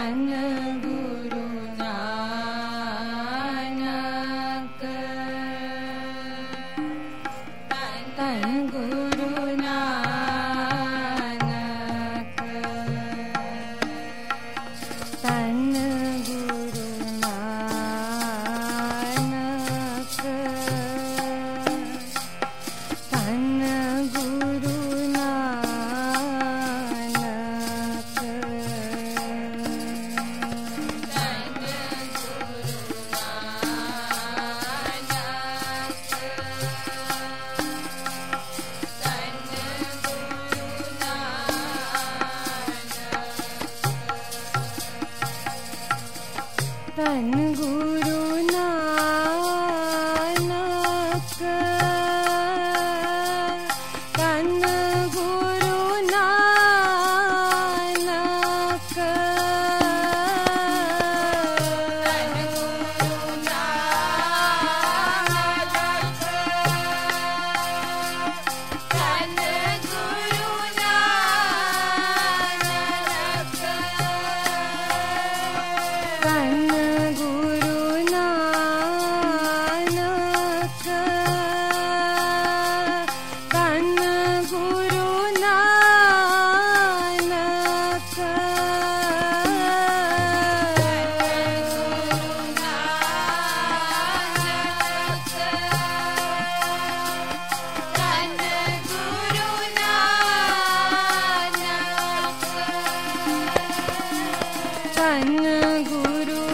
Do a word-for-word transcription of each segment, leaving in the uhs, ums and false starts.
धन गुरु नानक, धन गुरु नानक, धन गुरु नानक, धन गुरु नानक, धन गुरु नानक, धन गुरु नानक, धन गुरु नानक, धन गुरु नानक, धन गुरु नानक, धन गुरु नानक, धन गुरु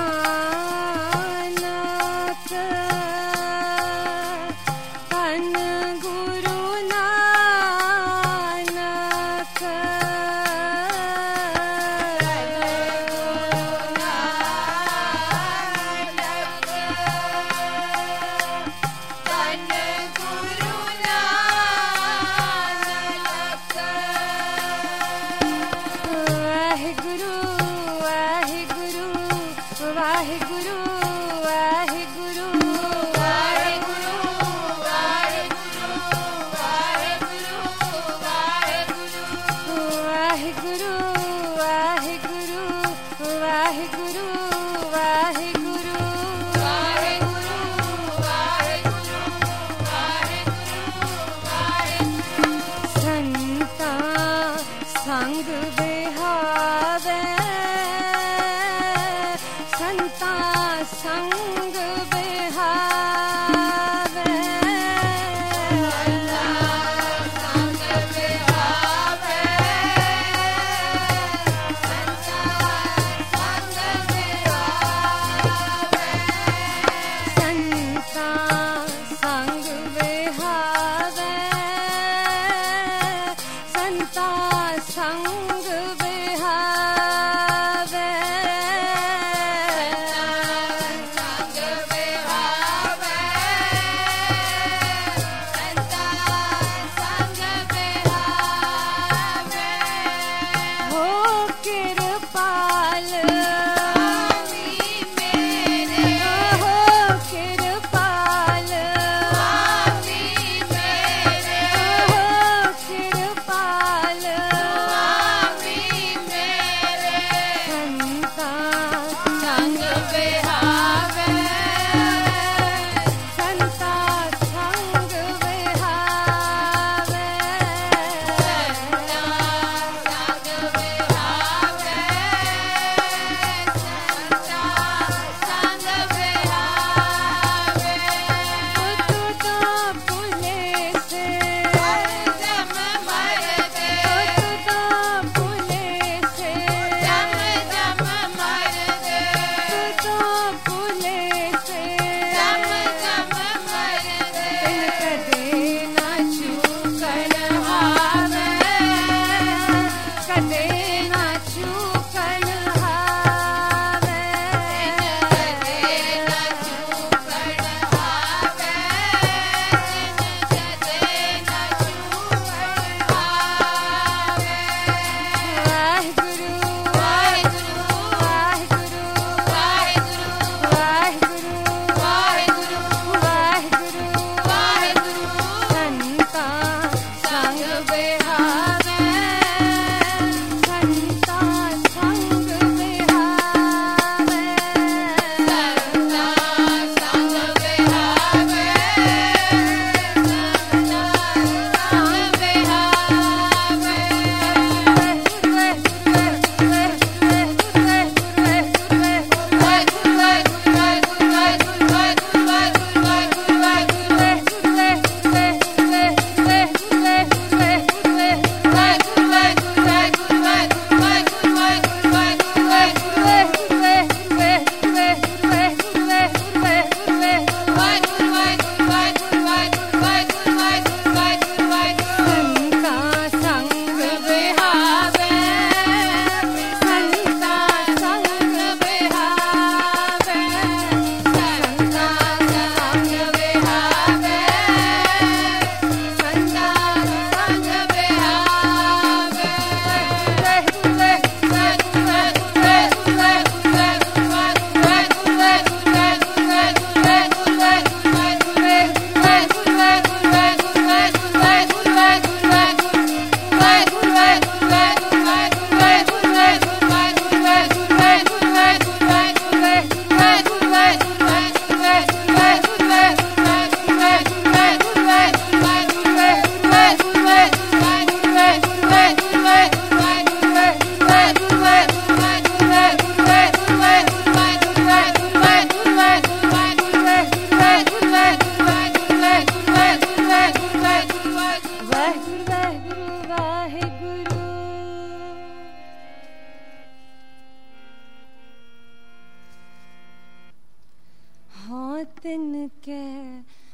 नानक, धन गुरु नानक, धन गुरु नानक, वाहिगुरु वाहिगुरु वाहिगुरु वाहिगुरु वाहिगुरु वाहिगुरु वाहिगुरु वाहिगुरु वाहिगुरु वाहिगुरु वाहिगुरु संता संग बिहावे, संता संग बिहावे, संता संग बिहावे, संता संग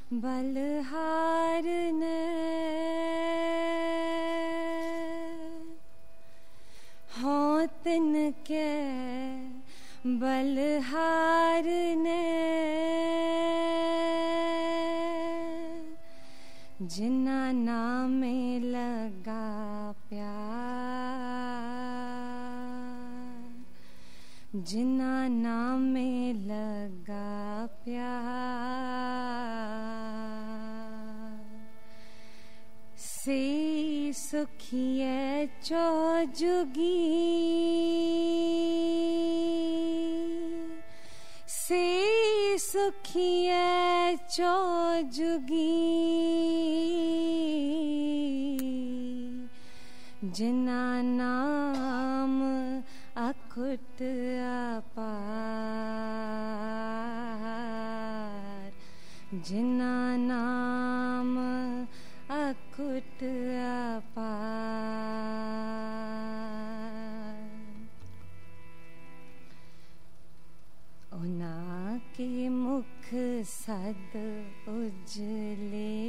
बलहार ने हों तिनके बलहार ने जिन्ना नामे लगा प्यार, जिन्ना नामे लगा प्यार, से सुखिए चौजुगी, से सुखिए चौजुगी, जिन्ना नाम अकुट अपार, जिन्ना नाम अकुट अपार। उना के मुख सद उजले,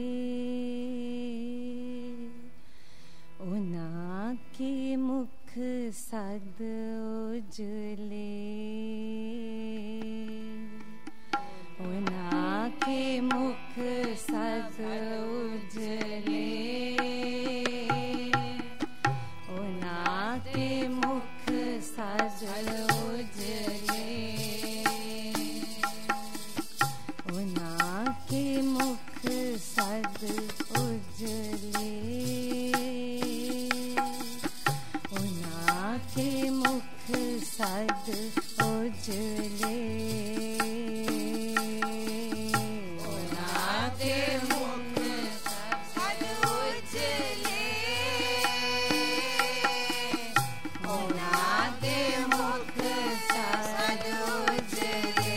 उना के मुख सद उजले, उना के मुख सद उजले, उना के मुख सद उजले, उना के मुख सद उजले, उना के मुख सद उजले, उना के मुख सद उजले, उना के मुख सद उजले।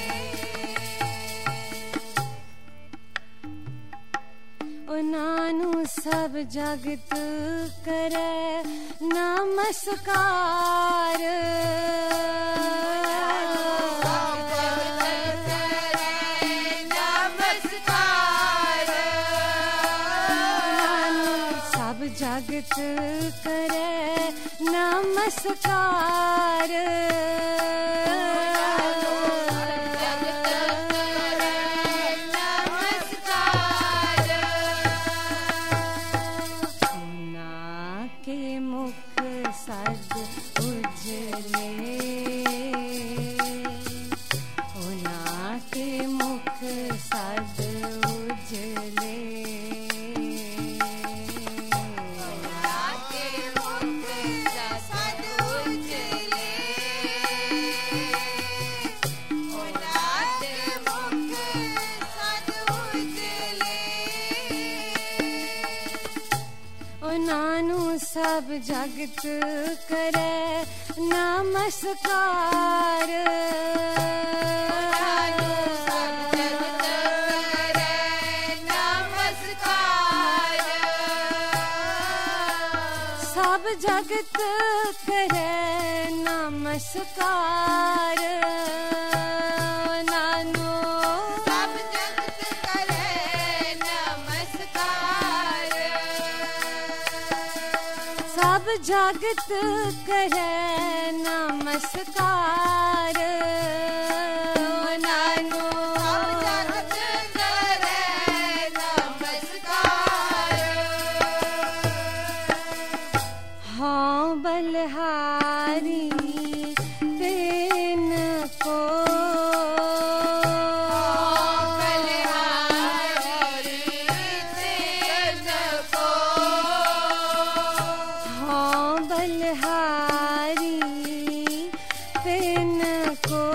उनानू सब जगत करे नमस्कार, सब जगत करे नमस्कार, सद उजले, उना के मुख सद उजले, उना के मुख सद उजले, उना के मुख सद उजले। उनानू सब जगत करे नमस्कार, उनानू सब जगत करे नमस्कार, सब जगत करे नमस्कार, उनानू सब जगत करे नमस्कार, सब जगत करे नमस्कार, उनानू सब जगत करे नमस्कार। हाँ बलहारी तिनको, बलहारी तिनको,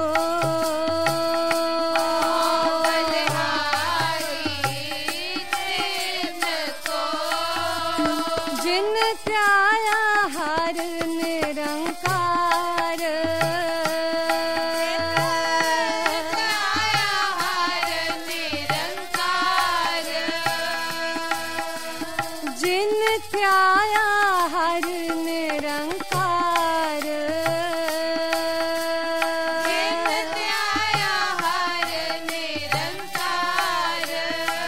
बलहारी तिनको, जिन त्याया हर निरंकार, जिन त्याया हर निरंकार, जिन त्याया हर निरंकार,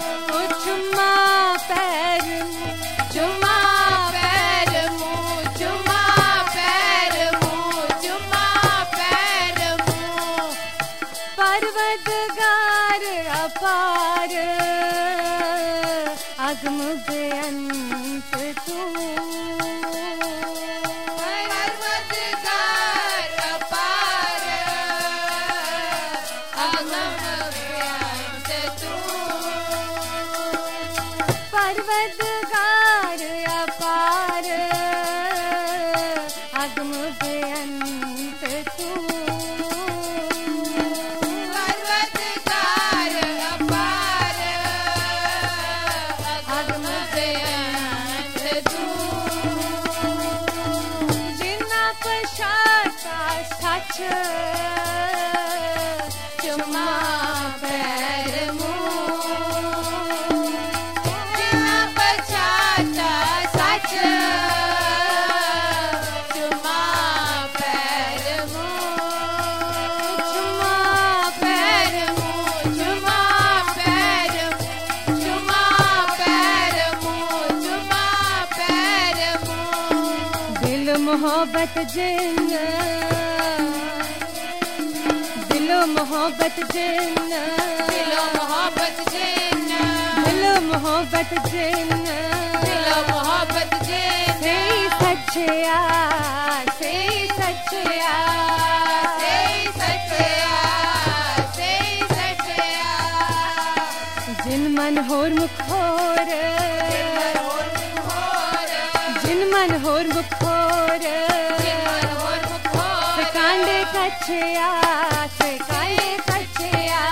अपार अगम बेअंत तू परवरदिगार अपार अगम बेअंत तू परवरदिगार अपार अगम बेअंत तू परवरदिगार अपार अगम बेअंत तू जिन्ना पछाता सच चुमा पैर मूं जिन्ना पछाता सच चुमा पैर मूं चुमा पैर मूं चुमा पैर चुमा पैर मूं चुमा पैर मूं दिल मोहब्बत जिन दिल मोहब्बत जिन दिलो मोहब्बत जिन्ना दिल मोहब्बत जिन दिलो मोहब्बत जिन्ना से सच्चिया से सच्चिया से सच्चिया से सच्चिया जिन मन होर मुखोर जिन मन होर मुखोर से कांडे कच्छिया से कांडे कच्छिया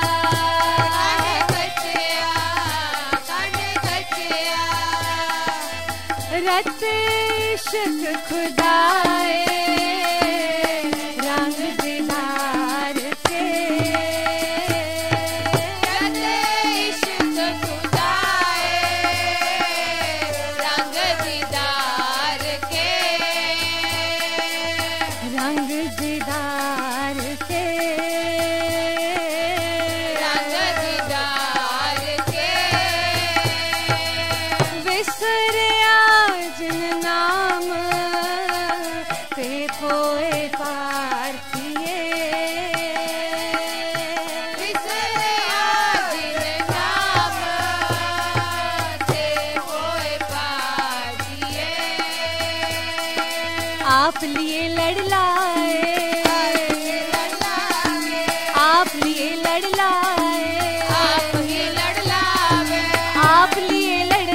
रत इश्क खुदाए रंग दीदार के रंग दीदार के विसरिया जिन नाम ते खोए पार किए आप लिए लड़ लाए आप लिए लड़ लाए आप लिए लड़ लाए आप लिए लड़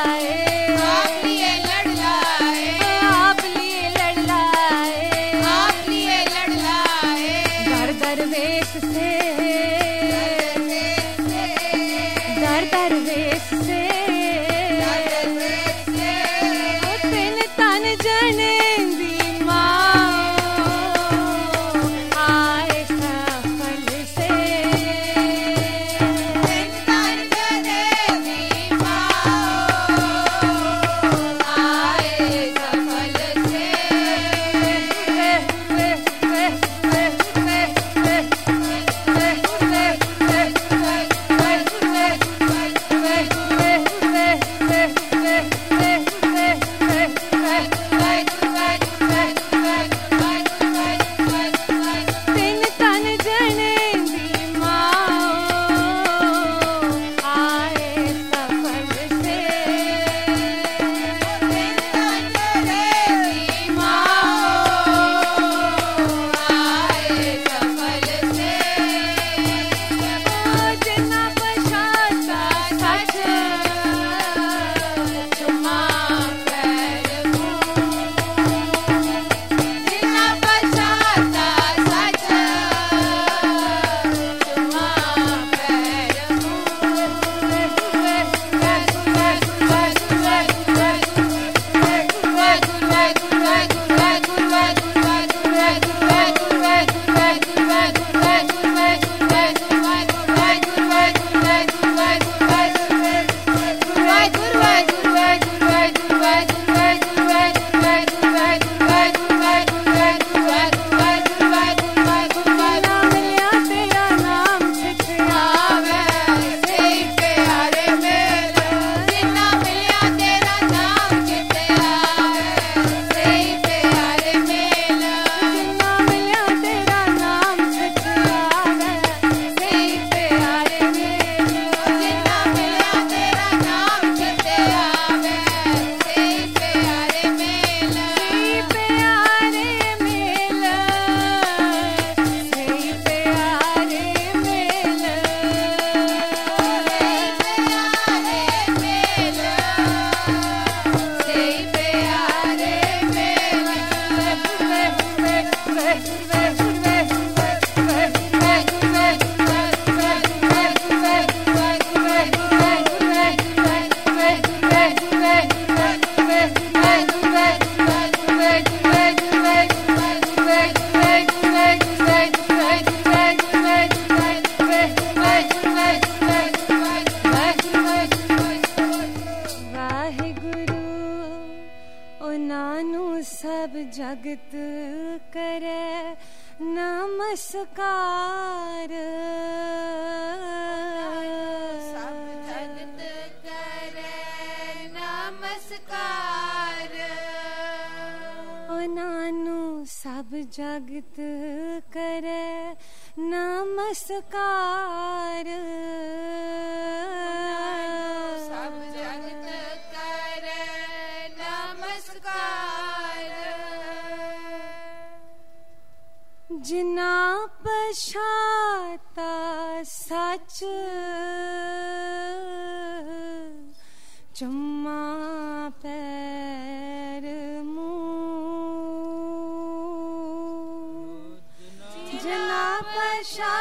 लाए दर दर वेश से दर दर वेश से तिन तन जने दी माँ आए सफल से सब जगत करे नमस्कार। सब जगत करे नमस्कार। ओ नानू सब जगत करे नमस्कार। सब जगत करे नमस्कार। जिना पछाता सच चुम्मा पैर मुँह। जिना पछाता